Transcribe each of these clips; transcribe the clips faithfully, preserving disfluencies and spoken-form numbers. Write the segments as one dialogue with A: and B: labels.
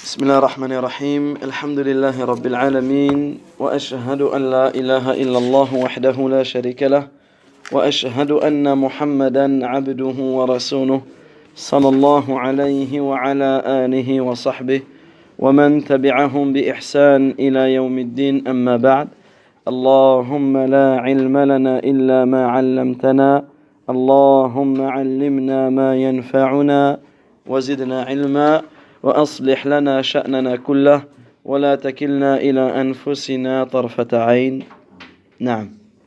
A: بسم الله الرحمن الرحيم الحمد لله رب العالمين وأشهد أن لا إله إلا الله وحده لا شريك له وأشهد أن محمدا عبده ورسوله صلى الله عليه وعلى آله وصحبه ومن تبعهم بإحسان إلى يوم الدين أما بعد اللهم لا علم لنا إلا ما علمتنا اللهم علمنا ما ينفعنا وزدنا علما وأصلح لنا شأننا كله ولا تكلنا إلى أنفسنا طرفة عين. نعم.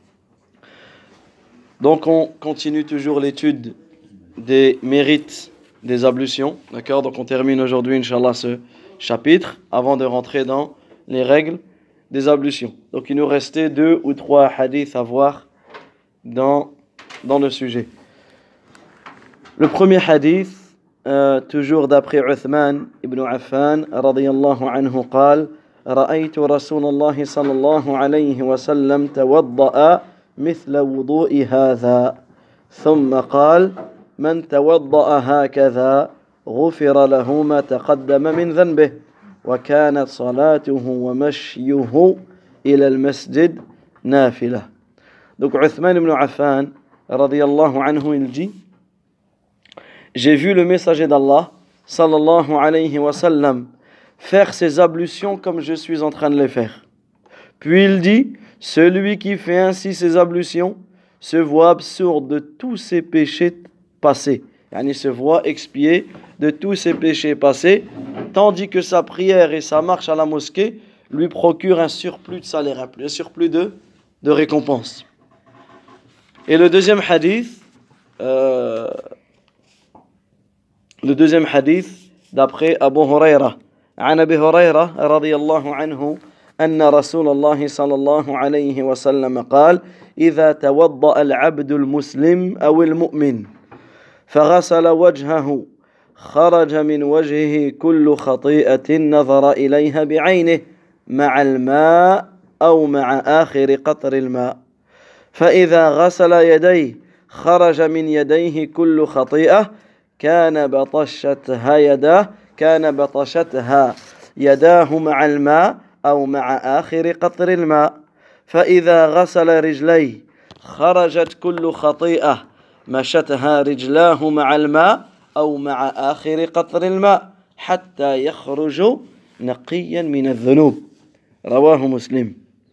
A: Donc on continue toujours l'étude des mérites des ablutions, d'accord? Donc on termine aujourd'hui, Inch'Allah, ce chapitre avant de rentrer dans les règles des ablutions. Donc il nous restait deux ou trois hadiths à voir dans, dans le sujet. Le premier hadith, euh, toujours d'après Uthman ibn Affan, radiyallahu anhu, قال رأيت رسول الله صلى الله عليه وسلم توضأ مثل وضوء هذا ثم قال من توضأ هكذا غفر له ما تقدم من ذنبه وكانت صلاته ومشيه إلى المسجد نافلة. Donc Uthman ibn Affan radiyallahu anhu, il dit: j'ai vu le messager d'Allah sallallahu alayhi wa sallam faire ses ablutions comme je suis en train de les faire. Puis il dit: celui qui fait ainsi ses ablutions se voit absurde de tous ses péchés passés. Yani se voit expié de tous ses péchés passés, tandis que sa prière et sa marche à la mosquée lui procurent un surplus de salaire, un surplus de, de récompense. Et le deuxième hadith, euh, le deuxième hadith d'après Abu Huraira, عن أبي هريرة رضي الله عنه أن رسول الله صلى الله عليه وسلم قال: إذا توضأ العبد المسلم أو المؤمن فغسل وجهه خرج من وجهه كل خطيئة نظر إليها بعينه مع الماء أو مع آخر قطر الماء فإذا غسل يديه خرج من يديه كل خطيئة كان بطشتها يداه كان بطشتها يداه مع الماء أو مع آخر قطر الماء فإذا غسل رجليه خرجت كل خطيئة مشتها رجلاه مع الماء أو مع آخر قطر الماء حتى يخرج نقيا من الذنوب. رواه مسلم.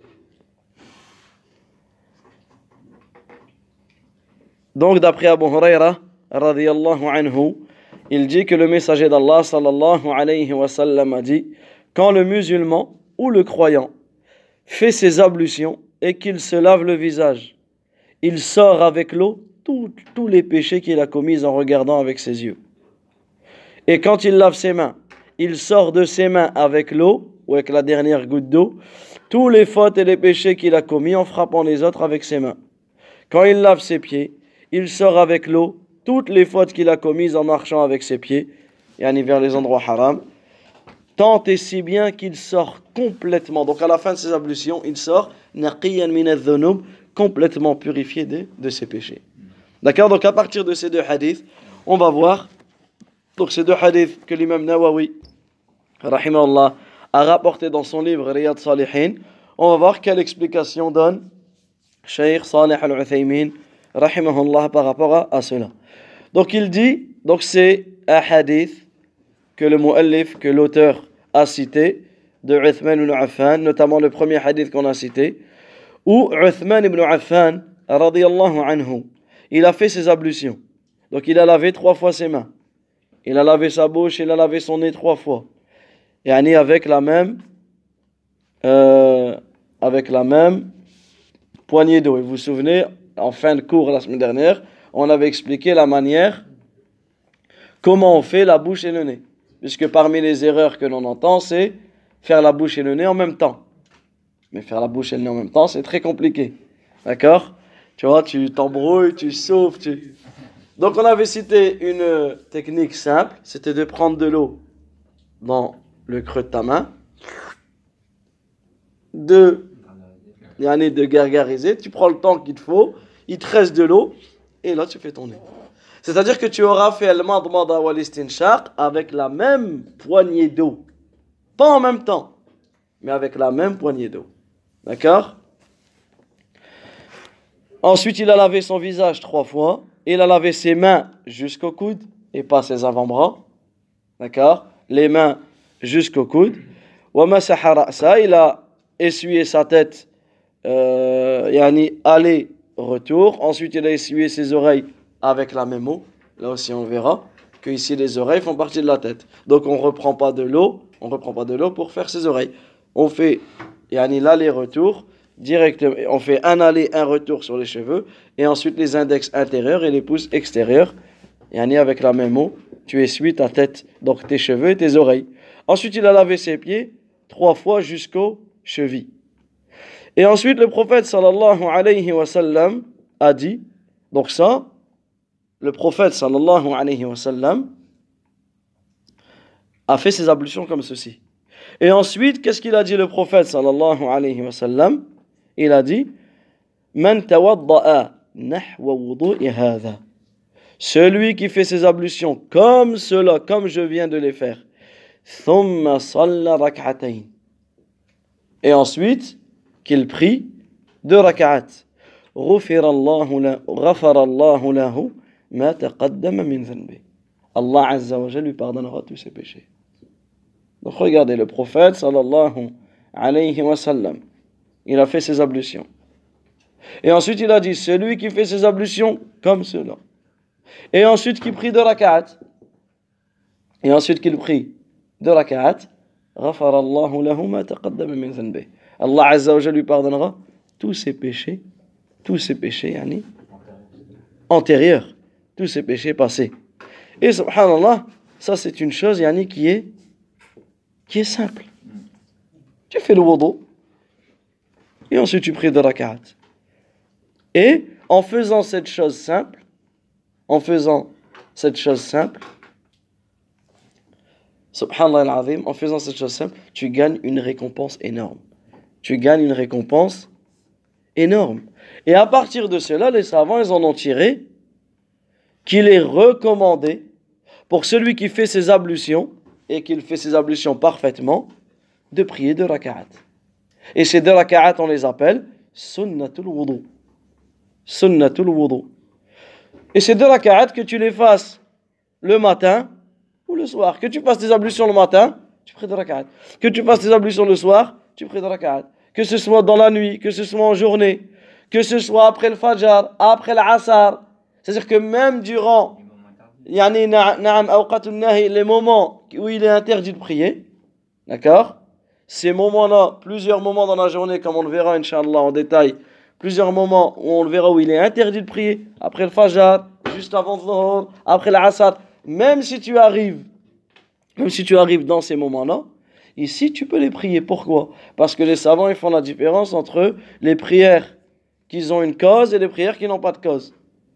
A: Donc d'après Abu Huraira radiyallahu anhu, il dit que le messager d'Allah sallallahu alayhi wa sallam a dit: quand le musulman ou le croyant fait ses ablutions et qu'il se lave le visage, il sort avec l'eau tous, tous les péchés qu'il a commis en regardant avec ses yeux. Et quand il lave ses mains, il sort de ses mains avec l'eau ou avec la dernière goutte d'eau tous les fautes et les péchés qu'il a commis en frappant les autres avec ses mains. Quand il lave ses pieds, il sort avec l'eau toutes les fautes qu'il a commises en marchant avec ses pieds, yani vers les endroits haram, tant et si bien qu'il sort complètement. Donc à la fin de ses ablutions, il sort naqiyan min adh-dhunub, complètement purifié de, de ses péchés. D'accord? Donc à partir de ces deux hadiths, on va voir donc ces deux hadiths que l'imam Nawawi rahimahullah a rapporté dans son livre Riyad Salihin. On va voir quelle explication donne Cheikh Salih Al-Uthaymin rahimahullah par rapport à, à cela. Donc il dit, donc c'est un hadith que le mu'allif, que l'auteur a cité de Uthman ibn Affan, notamment le premier hadith qu'on a cité, où Uthman ibn Affan radiyallahu anhu, il a fait ses ablutions. Donc il a lavé trois fois ses mains, il a lavé sa bouche, il a lavé son nez trois fois, yani avec la même euh, avec la même poignée d'eau. Et vous vous souvenez, en fin de cours la semaine dernière, on avait expliqué la manière comment on fait la bouche et le nez, puisque parmi les erreurs que l'on entend, c'est faire la bouche et le nez en même temps. Mais faire la bouche et le nez en même temps, c'est très compliqué. D'accord? Tu vois, tu t'embrouilles, tu souffles. Tu... Donc on avait cité une technique simple, c'était de prendre de l'eau dans le creux de ta main, de, de gargariser, tu prends le temps qu'il te faut, il te reste de l'eau, et là tu fais ton nez. C'est-à-dire que tu auras fait al-madmada wal istinshaq avec la même poignée d'eau. Pas en même temps, mais avec la même poignée d'eau. D'accord? Ensuite, il a lavé son visage trois fois. Il a lavé ses mains jusqu'au coude et pas ses avant-bras. D'accord? Les mains jusqu'au coude. وَمَسَحَ رَأْسَهُ. Il a essuyé sa tête, euh, yani aller-retour. Ensuite, il a essuyé ses oreilles avec la même eau. Là aussi, on verra que ici les oreilles font partie de la tête. Donc, on ne reprend pas de l'eau. On reprend pas de l'eau pour faire ses oreilles. On fait yani l'aller-retour directement. On fait un aller, un retour sur les cheveux. Et ensuite, les index intérieurs et les pouces extérieurs. Yani avec la même eau, tu essuies ta tête, donc tes cheveux et tes oreilles. Ensuite, il a lavé ses pieds trois fois jusqu'aux chevilles. Et ensuite, le prophète sallallahu alayhi wa sallam a dit, donc ça, le prophète sallallahu alayhi wa sallam a fait ses ablutions comme ceci. Et ensuite, qu'est-ce qu'il a dit le prophète sallallahu alayhi wa sallam? Il a dit, Man tawadda'a nahwa wudu'i hadha. Celui qui fait ses ablutions comme cela, comme je viens de les faire. Thumma salla rak'atayn. Et ensuite, qu'il prie deux rak'at. غفر الله له غفر الله له ما تقدم من ذنبه. Allah Azza wa Jalla lui pardonnera tous ses péchés. Donc regardez, le prophète sallallahu alayhi wa sallam, il a fait ses ablutions. Et ensuite il a dit, celui qui fait ses ablutions comme cela. Et ensuite qui prie deux rak'at. Et ensuite qu'il prie deux rak'at. غفر الله له ما تقدم من ذنبه. Allah Azza wa Jalla lui pardonnera tous ses péchés, tous ses péchés yani, antérieurs, tous ses péchés passés. Et subhanallah, ça c'est une chose yani, qui est qui est simple. Tu fais le wudu et ensuite tu pries deux rak'at. Et en faisant cette chose simple, en faisant cette chose simple, subhanallah al-azim, en faisant cette chose simple, tu gagnes une récompense énorme. Tu gagnes une récompense énorme. Et à partir de cela, les savants, ils en ont tiré qu'il est recommandé pour celui qui fait ses ablutions et qu'il fait ses ablutions parfaitement, de prier deux rak'at. Et ces deux rak'at, on les appelle sunnatul wudu. Sunnatul wudu. Et ces deux rak'at, que tu les fasses le matin ou le soir. Que tu fasses tes ablutions le matin, tu pries deux rak'at. Que tu fasses tes ablutions le soir, tu pries deux rak'at. Que ce soit dans la nuit, que ce soit en journée, que ce soit après le fajr, après l'asar. C'est-à-dire que même durant yani, na'am, awqatun nahi, les moments où il est interdit de prier, d'accord? Ces moments-là, plusieurs moments dans la journée, comme on le verra, Inch'Allah, en détail, plusieurs moments où on le verra où il est interdit de prier, après le fajr, juste avant le dhuhr, après l'asar, même si tu arrives, même si tu arrives dans ces moments-là, ici tu peux les prier. Pourquoi? Parce que les savants ils font la différence entre les prières qui ont une cause et les prières qui n'ont pas de cause.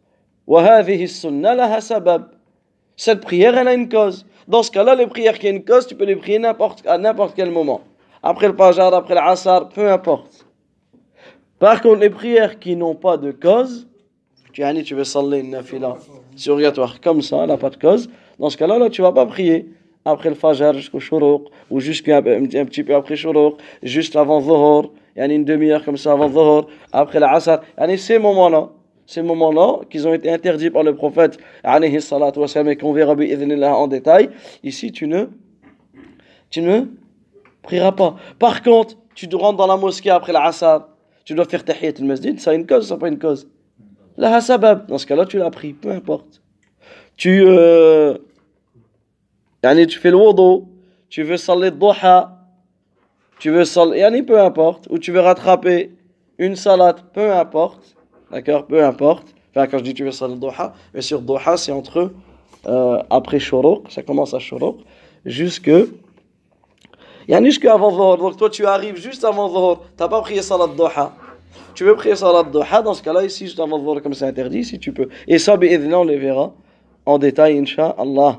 A: Cette prière elle a une cause. Dans ce cas-là, les prières qui ont une cause, tu peux les prier n'importe, à n'importe quel moment. Après le fajr, après l'asar, peu importe. Par contre, les prières qui n'ont pas de cause, tu, tu veux saller une nafila surrogatoire comme ça, elle n'a pas de cause. Dans ce cas-là, là, tu ne vas pas prier après le fajr jusqu'au shuruq, ou jusqu'un un petit peu après shuruq, juste avant dhuhr, yani une demi-heure comme ça avant dhuhr, après l'asar. Yani ces moments-là, ces moments-là, qu'ils ont été interdits par le prophète, alayhi salatu wa salam, et qu'on verra bi'idhnillah en détail, ici tu ne, tu ne prieras pas. Par contre, tu rentres dans la mosquée après l'asar, tu dois faire tahiyat al-masjid, ça a une cause, ça n'a pas une cause. La sabab, dans ce cas-là, tu l'as pris, peu importe. Tu, euh, yani, tu fais le wudu, tu veux saler duha, tu veux saler, yani, peu importe, ou tu veux rattraper une salade, peu importe, d'accord, peu importe. Enfin, quand je dis tu veux saler duha, bien sûr, duha, c'est entre, euh, après shuruq, ça commence à shuruq, jusque, yani, jusque avant dhuhr. Donc, toi, tu arrives juste avant dhuhr, tu n'as pas prié salat duha. Tu veux prier salat duha, dans ce cas-là, ici, juste avant dhuhr, comme c'est interdit, si tu peux. Et ça, bi'idhnillah, on les verra en détail, incha'Allah.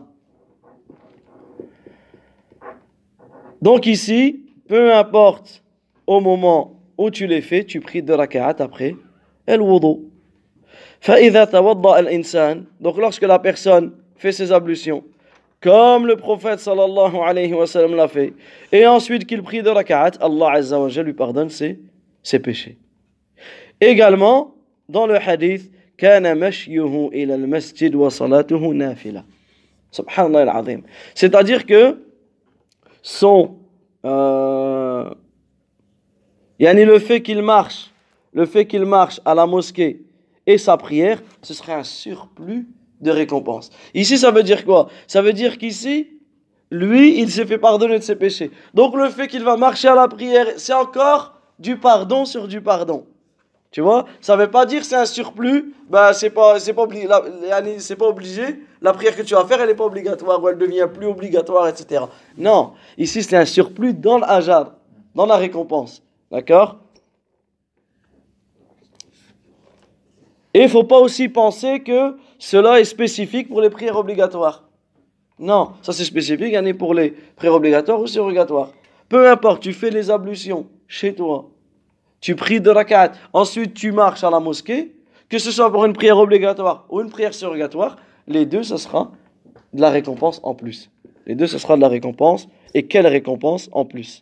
A: Donc ici, peu importe au moment où tu les fais, tu pries deux rak'at après el wudu. فَإِذَا تَوَضَّأَ الْإِنسَانِ. Donc lorsque la personne fait ses ablutions, comme le prophète sallallahu alayhi wa sallam l'a fait, et ensuite qu'il prie de rak'at, Allah azza wa jalla lui pardonne ses, ses péchés. Également, dans le hadith, كان مشيه إلى المسجد وصلاته نافلة. Subhanallah al-azim. C'est-à-dire que son euh, yani le fait qu'il marche, le fait qu'il marche à la mosquée et sa prière, ce serait un surplus de récompense. Ici, ça veut dire quoi? Ça veut dire qu'ici, lui, il s'est fait pardonner de ses péchés. Donc le fait qu'il va marcher à la prière, c'est encore du pardon sur du pardon. Tu vois? Ça ne veut pas dire que c'est un surplus, ben c'est pas, c'est pas, obli- la, c'est pas obligé, la prière que tu vas faire, elle n'est pas obligatoire, ou elle devient plus obligatoire, et cetera. Non, ici c'est un surplus dans l'ajar, dans la récompense. D'accord? Et il ne faut pas aussi penser que cela est spécifique pour les prières obligatoires. Non, ça c'est spécifique, il y en a pour les prières obligatoires ou surrogatoires. Peu importe, tu fais les ablutions chez toi, tu pries de rak'at, ensuite tu marches à la mosquée, que ce soit pour une prière obligatoire ou une prière surrogatoire, les deux, ce sera de la récompense en plus. Les deux, ce sera de la récompense. Et quelle récompense en plus?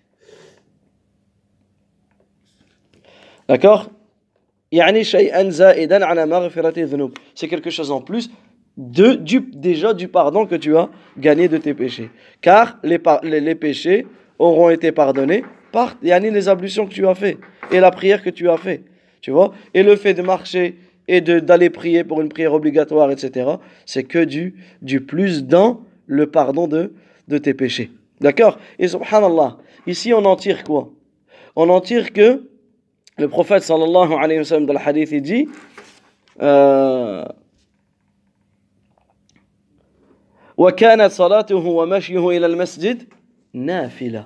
A: D'accord? C'est quelque chose en plus de, du, déjà du pardon que tu as gagné de tes péchés. Car les, les, les péchés auront été pardonnés par yani, les ablutions que tu as fait et la prière que tu as fait. Tu vois? Et le fait de marcher et de, d'aller prier pour une prière obligatoire, et cetera, c'est que du, du plus dans le pardon de, de tes péchés. D'accord? Et subhanallah, ici on en tire quoi? On en tire que le prophète sallallahu alayhi wa sallam dans le hadith il dit euh, وَكَانَتْ صَلَاتُهُ وَمَشْيُهُ إِلَى الْمَسْجِدِ نَافِلَةً.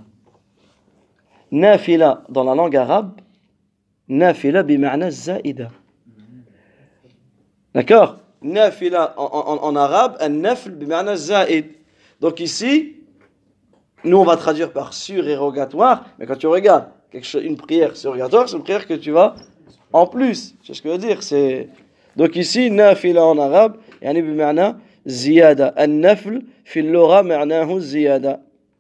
A: Nafila dans la langue arabe, nafila bima'na zaïda. D'accord? Nafila en, en, en arabe, un nafl bima'na zaïd. Donc ici, nous on va traduire par surérogatoire, mais quand tu regardes quelque chose, une prière surrogatoire, c'est une prière que tu vas en plus. C'est ce que je veux dire. C'est... Donc ici, nafila en arabe, yani bima'na ziyada. Un nafl fil lugha ma'nahu ziyada.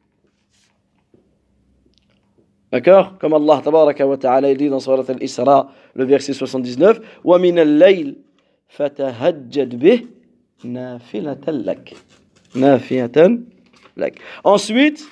A: D'accord? Comme Allah tabaraka wa ta'ala dit dans Surat al-Isra, le verset soixante-dix-neuf, وَمِنَ اللَّيْلِ فَتَهَجَّدْ بِهِ نَافِلَةً لَكَ. نَافِلَةً لَكَ. Ensuite,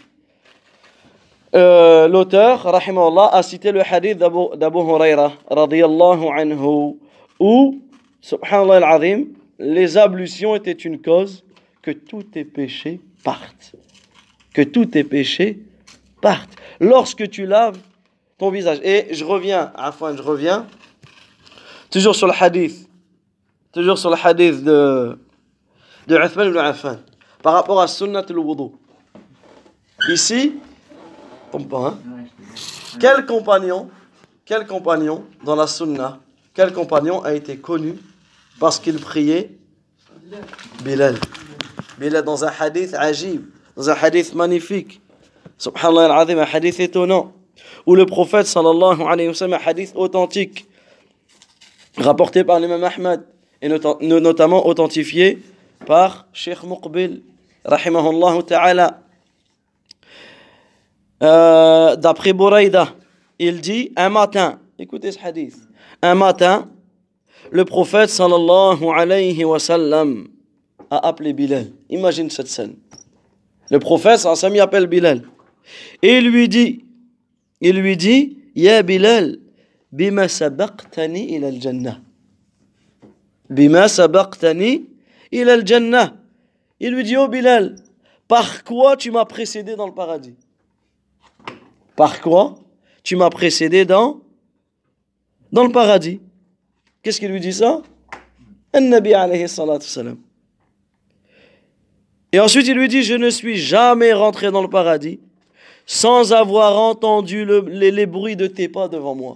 A: euh, l'auteur, rahimahullah, a cité le hadith d'Abu, d'Abu Huraira, radiyallahu anhu, où, subhanallah al-azim, les ablutions étaient une cause que tous tes péchés partent. Que tous tes péchés partent. Lorsque tu laves ton visage. Et je reviens, afin, je reviens, toujours sur le hadith, toujours sur le hadith de, de Uthman ibn Affan, par rapport à sunnat al-wudu. Ici, tombe pas, hein? Quel compagnon, quel compagnon dans la sunna, quel compagnon a été connu parce qu'il priait? Bilal. Bilal dans un hadith ajib, dans un hadith magnifique. Subhanallah al-azim, un hadith étonnant, où le prophète sallallahu alayhi wa sallam, un hadith authentique, rapporté par l'imam Ahmad, et notamment authentifié par Cheikh Muqbil, rahimahullah ta'ala. Euh, d'après Bouraïda, il dit, un matin, écoutez ce hadith, un matin, le prophète sallallahu alayhi wa sallam a appelé Bilal. Imagine cette scène. Le prophète sallallahu alayhi wa sallam appelle Bilal. Et il lui dit, il lui dit, Ya Bilal, bima sabaqtani ila al-jannah. Bima sabaqtani ila al-jannah. Il lui dit, oh Bilal, par quoi tu m'as précédé dans le paradis? Par quoi tu m'as précédé dans, dans le paradis? Qu'est-ce qu'il lui dit ça? An-Nabi alayhi salatu salam. Et ensuite il lui dit, je ne suis jamais rentré dans le paradis sans avoir entendu le, les, les bruits de tes pas devant moi.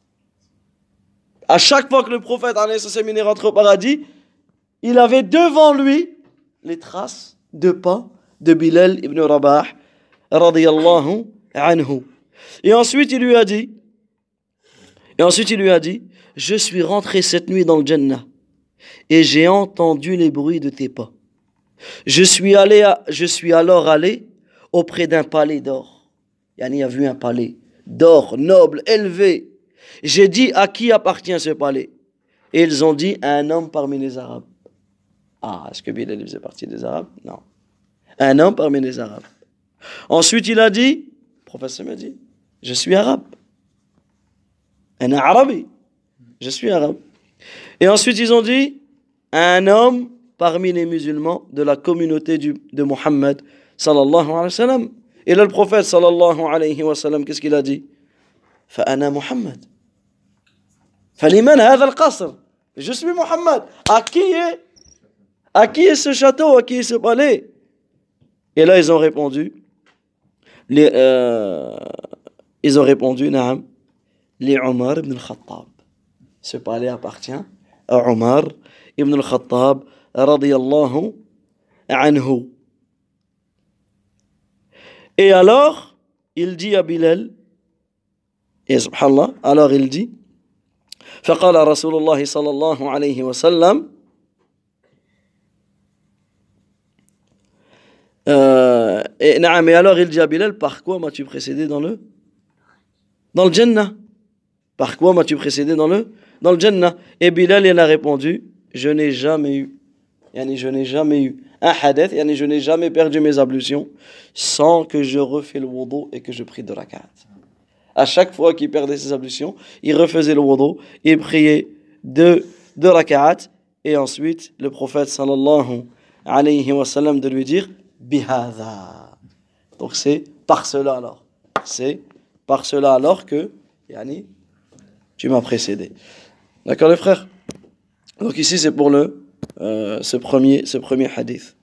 A: À chaque fois que le prophète alayhi salam est rentré au paradis, il avait devant lui les traces de pas de Bilal ibn Rabah radiyallahu anhu. Et ensuite il lui a dit, et ensuite il lui a dit, je suis rentré cette nuit dans le Jannah et j'ai entendu les bruits de tes pas. Je suis, allé à, je suis alors allé auprès d'un palais d'or. Yani a vu un palais d'or, noble, élevé. J'ai dit, à qui appartient ce palais? Et ils ont dit, à un homme parmi les Arabes. Ah, est-ce que Bilal faisait partie des Arabes? Non. Un homme parmi les Arabes. Ensuite, il a dit, le professeur m'a dit, je suis arabe. Un arabe. Je suis arabe. Et ensuite, ils ont dit, un homme parmi les musulmans de la communauté du, de Mohammed, sallallahu alayhi wa sallam. Et là, le prophète, sallallahu alayhi wa sallam, qu'est-ce qu'il a dit? فأنا محمد. فلمن هذا القصر? Je suis Mohammed. À qui est, à qui est ce château? À qui est ce palais? Et là, ils ont répondu, les, euh, ils ont répondu, Naam, les Omar ibn al-Khattab. Ce palais appartient à Omar ibn al-Khattab, radiyallahu anhu. Et alors, il dit à Bilal, et subhanallah, alors il dit, فقال رسول الله صلى الله عليه وسلم euh, et, naam, et alors il dit à Bilal, par quoi m'as-tu précédé dans le dans le Jannah? Par quoi m'as-tu précédé dans le dans le Jannah? Et Bilal il a répondu, je n'ai jamais eu yani je n'ai jamais eu un hadith, yani je n'ai jamais perdu mes ablutions sans que je refais le wudu et que je prie deux rak'at. À chaque fois qu'il perdait ses ablutions, il refaisait le wudu, il priait deux, deux rak'at, et ensuite le prophète sallallahu alayhi wa sallam de lui dire bihadha. Donc c'est par cela alors. C'est par cela alors que yani, tu m'as précédé. D'accord les frères? Donc ici c'est pour le, euh, ce, premier, ce premier hadith.